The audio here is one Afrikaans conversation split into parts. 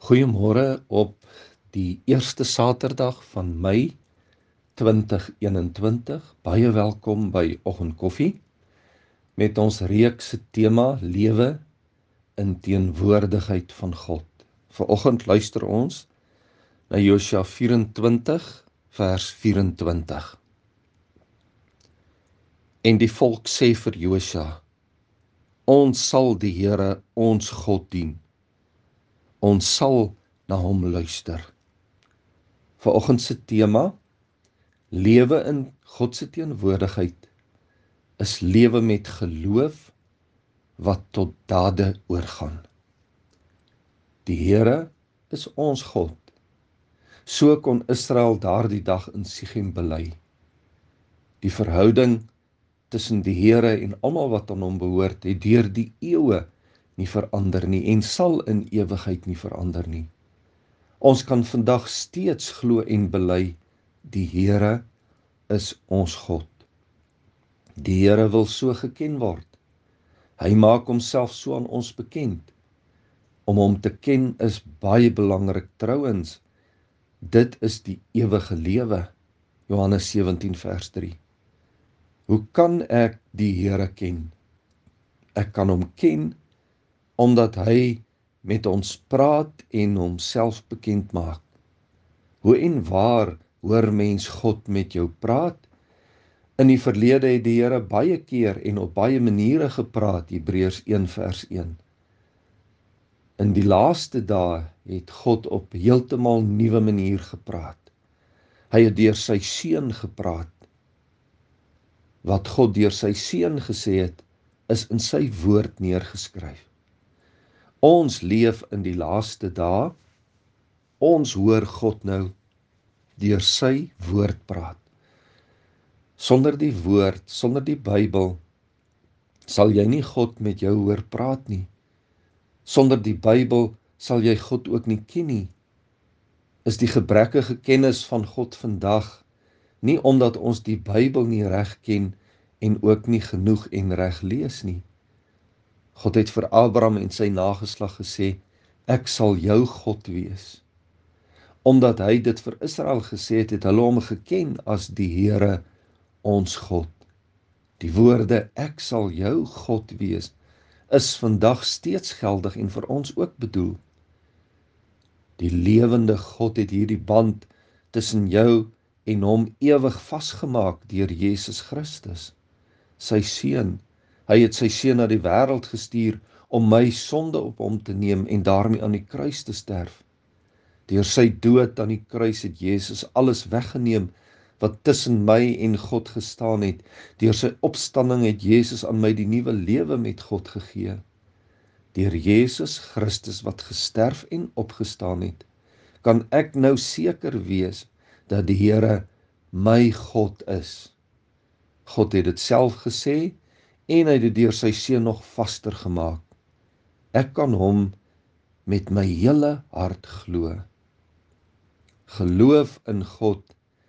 Goeiemôre op die eerste Saterdag van Mei 2021. Baie welkom by Oggendkoffie met ons reeks se tema Lewe in teenwoordigheid van God. Vanoggend luister ons na Josua 24 vers 24. En die volk sê vir Josua: Ons sal die Here ons God dien. Ons sal na hom luister. Vanoggend se tema: lewe in God se teenwoordigheid is lewe met geloof wat tot dade oorgaan. Die Here is ons God. So kon Israel daardie dag in Sichem bely. Die verhouding tussen die Here en almal wat aan hom behoort, het deur die eeue nie verander nie en sal in ewigheid nie verander nie. Ons kan vandag steeds glo en bely, die Here is ons God. Die Here wil so geken word. Hy maak homself so aan ons bekend. Om hom te ken is baie belangrik. Trouwens, dit is die ewige lewe. Johannes 17 vers 3. Hoe kan ek die Here ken? Ek kan hom ken omdat hy met ons praat en homself bekend maak. Hoe en waar hoor mens God met jou praat? In die verlede het die Here baie keer en op baie maniere gepraat, Hebreërs 1 vers 1. In die laaste dae het God op heeltemal nuwe manier gepraat. Hy het deur sy seun gepraat. Wat God deur sy seun gesê het, is in sy woord neergeskryf. Ons leef in die laaste dae. Ons hoor God nou deur sy woord praat. Sonder die woord, sonder die Bybel, sal jy nie God met jou hoor praat nie. Sonder die Bybel sal jy God ook nie ken nie. Is die gebrekkige kennis van God vandag nie omdat ons die Bybel nie reg ken en ook nie genoeg en reg lees nie. God het vir Abraham en sy nageslag gesê, ek sal jou God wees. Omdat hy dit vir Israel gesê het, het hulle hom geken as die Here ons God. Die woorde, ek sal jou God wees, is vandag steeds geldig en vir ons ook bedoel. Die lewende God het hierdie band tussen jou en hom ewig vasgemaak deur Jesus Christus, sy seun. Hy het sy seun na die wêreld gestuur om my sonde op hom te neem en daarmee aan die kruis te sterf. Deur sy dood aan die kruis het Jesus alles weggeneem wat tussen my en God gestaan het. Deur sy opstanding het Jesus aan my die nuwe lewe met God gegee. Deur Jesus Christus wat gesterf en opgestaan het, kan ek nou seker wees dat die Here my God is. God het dit self gesê en hy het dit deur sy seun nog vaster gemaak. Ek kan hom met my hele hart glo. Geloof in God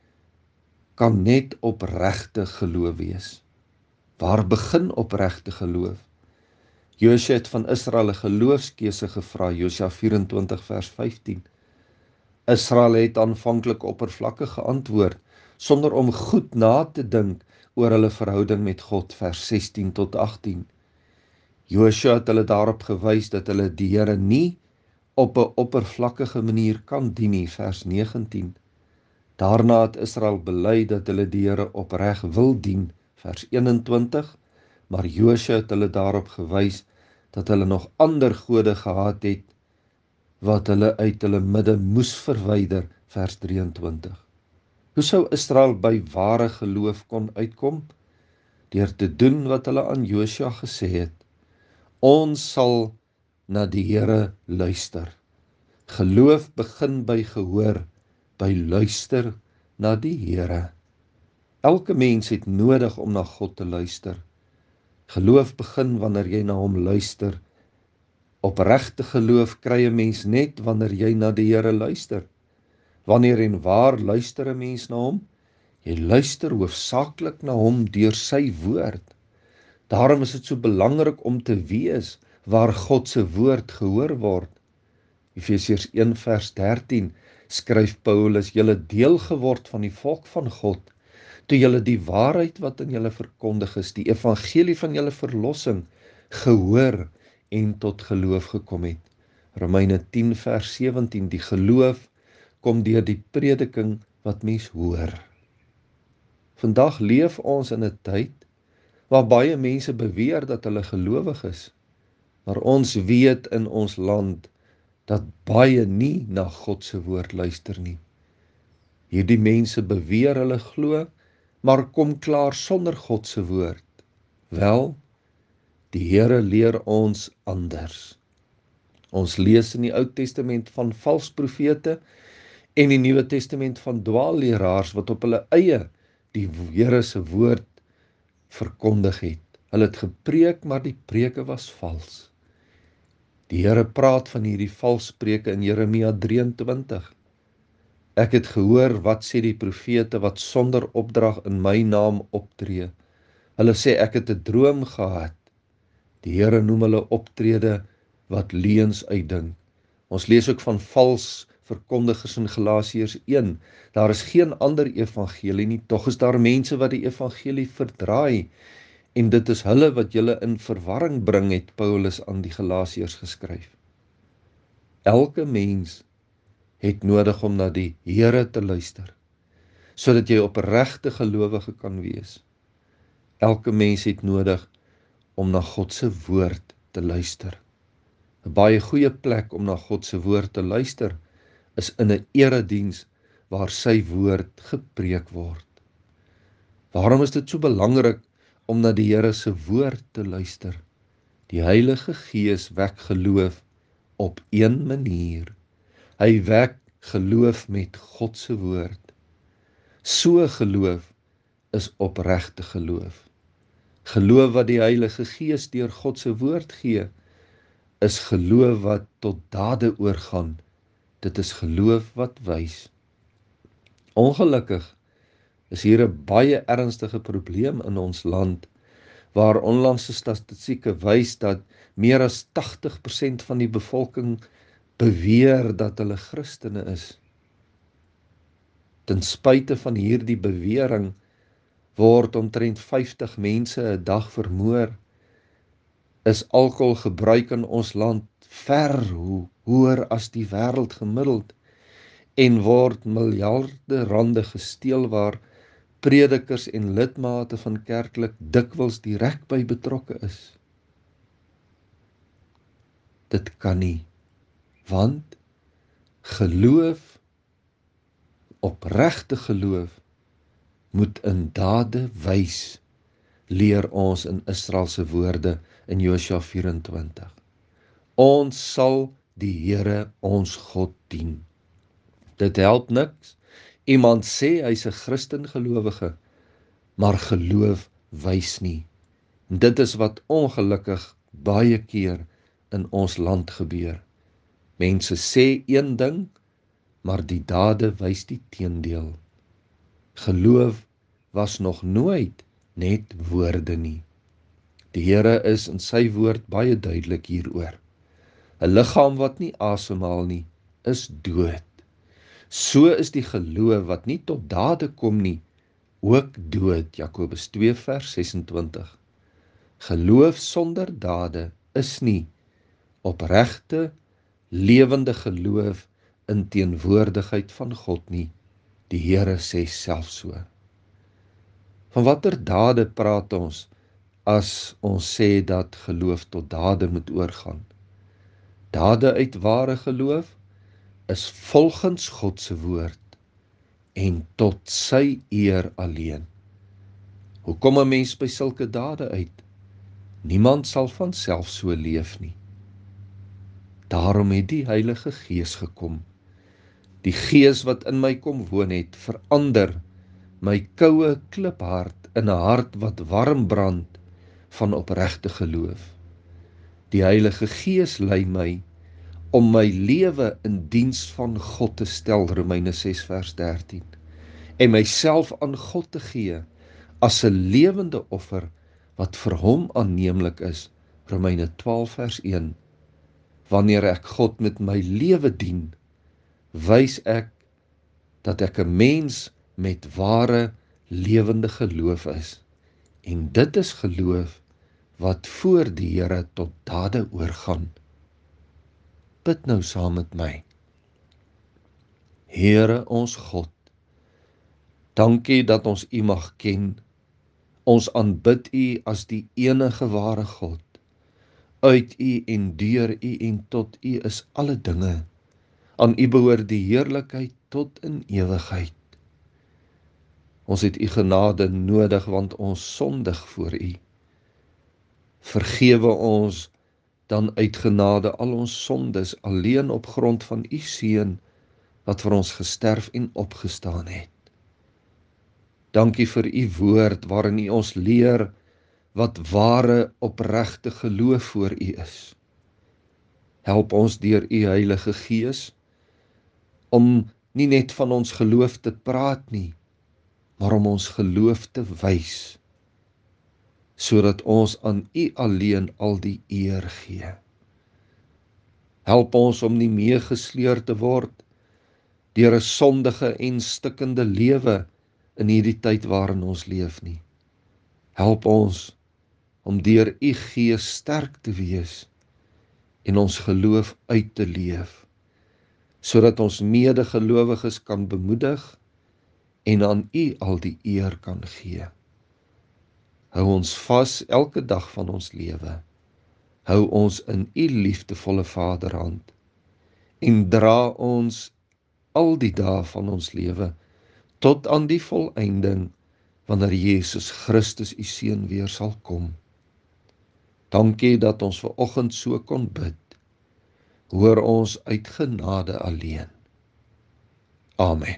kan net opregte geloof wees. Waar begin opregte geloof? Josua het van Israel 'n geloofskeuse gevra, Josua 24 vers 15. Israel het aanvanklik oppervlakkig geantwoord, sonder om goed na te dink oor hulle verhouding met God, vers 16 tot 18. Josua het hulle daarop gewys dat hulle die Here nie op 'n oppervlakkige manier kan dien nie, vers 19. Daarna het Israel bely dat hulle die Here opreg wil dien, vers 21, maar Josua het hulle daarop gewys dat hulle nog ander gode gehad het wat hulle uit hulle midde moes verwyder, vers 23. Hoe sou Israel by ware geloof kon uitkom? Deur te doen wat hulle aan Josua gesê het. Ons sal na die Here luister. Geloof begin by gehoor, by luister na die Here. Elke mens het nodig om na God te luister. Geloof begin wanneer jy na hom luister. Opregte geloof kry 'n mens net wanneer jy na die Here luister. Wanneer en waar luister 'n mens na hom? Jy luister hoofsaaklik na hom deur sy woord. Daarom is dit so belangrik om te weet waar God se woord gehoor word. Efesiërs 1 vers 13 skryf Paulus, julle deel geword van die volk van God, toe julle die waarheid wat in julle verkondig is, die evangelie van julle verlossing, gehoor en tot geloof gekom het. Romeine 10 vers 17, die geloof kom deur die prediking wat mens hoor. Vandag leef ons in 'n tyd waar baie mense beweer dat hulle gelowig is, maar ons weet in ons land dat baie nie na God se woord luister nie. Hierdie mense beweer hulle glo, maar kom klaar sonder God se woord. Wel, die Here leer ons anders. Ons lees in die Ou Testament van vals profete en die Nuwe Testament van dwaalleraars wat op hulle eie die Here se woord verkondig het. Hulle het gepreek, maar die preke was vals. Die Here praat van hierdie valspreke in Jeremia 23. Ek het gehoor wat sê die profete wat sonder opdrag in my naam optree. Hulle sê ek het 'n droom gehad. Die Here noem hulle optrede wat leuns uitdink. Ons lees ook van vals verkondigers in Galasiërs 1. Daar is geen ander evangelie nie, tog is daar mense wat die evangelie verdraai, en dit is hulle wat julle in verwarring bring, het Paulus aan die Galasiërs geskryf. Elke mens het nodig om na die Here te luister, sodat jy opregte gelowige kan wees. Elke mens het nodig om na God se woord te luister. 'n Baie goeie plek om na God se woord te luister is in 'n erediens waar sy woord gepreek word. Waarom is dit so belangrik om na die Here se woord te luister? Die Heilige Gees wek geloof op een manier. Hy wek geloof met God se woord. So geloof is opregte geloof. Geloof wat die Heilige Gees deur God se woord gee, is geloof wat tot dade oorgaan. Dit is geloof wat wys. Ongelukkig is hier 'n baie ernstige probleem in ons land, waar onlangse statistieke wys dat meer as 80% van die bevolking beweer dat hulle Christene is. Ten spyte van hierdie bewering word omtrent 50 mense 'n dag vermoor, is alkoholgebruik in ons land ver hoër as die wêreld gemiddeld, en word miljarde rande gesteel waar predikers en lidmate van kerklik dikwels direk by betrokke is. Dit kan nie, want geloof, opregte geloof, moet in dade wys, leer ons in Israel se woorde in Josua 24. Ons sal die Here ons God dien. Dit help niks. Iemand sê hy's 'n Christen gelowige, maar geloof wys nie. Dit is wat ongelukkig baie keer in ons land gebeur. Mense sê een ding, maar die dade wys die teendeel. Geloof was nog nooit net woorde nie. Die Here is in sy woord baie duidelik hieroor. 'n Liggaam wat nie asemhaal nie, is dood. So is die geloof wat nie tot dade kom nie, ook dood. Jakobus 2 vers 26. Geloof sonder dade is nie opregte, lewende geloof in teenwoordigheid van God nie. Die Here sê self so. Van watter dade praat ons as ons sê dat geloof tot dade moet oorgaan? Dade uit ware geloof is volgens God se woord en tot sy eer alleen. Hoe kom 'n mens by sulke dade uit? Niemand sal van self so leef nie. Daarom het die Heilige Gees gekom. Die Gees wat in my kom woon het, verander my koue kliphart in 'n hart wat warm brand van opregte geloof. Die Heilige Gees lei my om my lewe in diens van God te stel, Romeine 6 vers 13, en myself aan God te gee as 'n lewende offer wat vir hom aanneemlik is, Romeine 12 vers 1. Wanneer ek God met my lewe dien, wys ek dat ek 'n mens met ware lewende geloof is. En dit is geloof wat voor die Here tot dade oorgaan. Bid nou saam met my. Here ons God, dankie dat ons U mag ken. Ons aanbid U as die enige ware God. Uit U en deur U en tot U is alle dinge. Aan U behoort die heerlikheid tot in ewigheid. Ons het U genade nodig, want ons sondig voor U. Vergewe ons dan uit genade al ons sondes, alleen op grond van U Seun, wat vir ons gesterf en opgestaan het. Dankie vir U woord, waarin U ons leer wat ware, opregte geloof voor U is. Help ons deur U Heilige Gees, om nie net van ons geloof te praat nie, maar om ons geloof te wys, sodat ons aan U alleen al die eer gee. Help ons om nie meegesleur te word deur 'n sondige en stikkende lewe in hierdie tyd waarin ons leef nie. Help ons om deur U Gees sterk te wees en ons geloof uit te leef, sodat ons medegelowiges kan bemoedig en aan U al die eer kan gee. Hou ons vas elke dag van ons lewe. Hou ons in U liefdevolle Vaderhand en dra ons al die dae van ons lewe tot aan die volëinding, wanneer Jesus Christus U Seun weer sal kom. Dankie dat ons ver oggend so kon bid. Hoor ons uit genade alleen. Amen.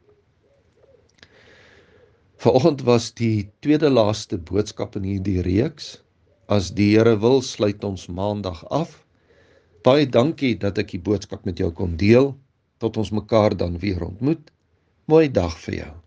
Vanoggend was die tweede laaste boodskap in hierdie reeks. As die Here wil, sluit ons maandag af. Baie dankie dat ek die boodskap met jou kon deel. Tot ons mekaar dan weer ontmoet. Mooi dag vir jou.